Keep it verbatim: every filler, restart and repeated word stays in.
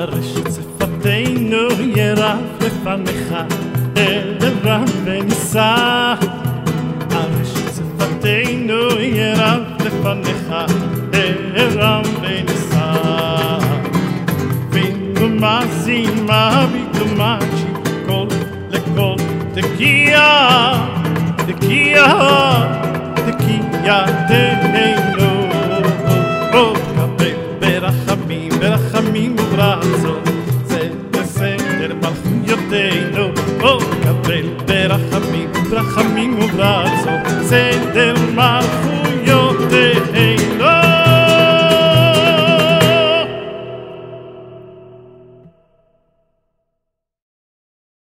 הרשת שפתנו ירף לפניך, הרם ונישא. הרשת שפתנו ירף לפניך, הרם ונישא. וינומה זימה ויתומה כל לכל תקיע, תקיע, תקיע, תקיע.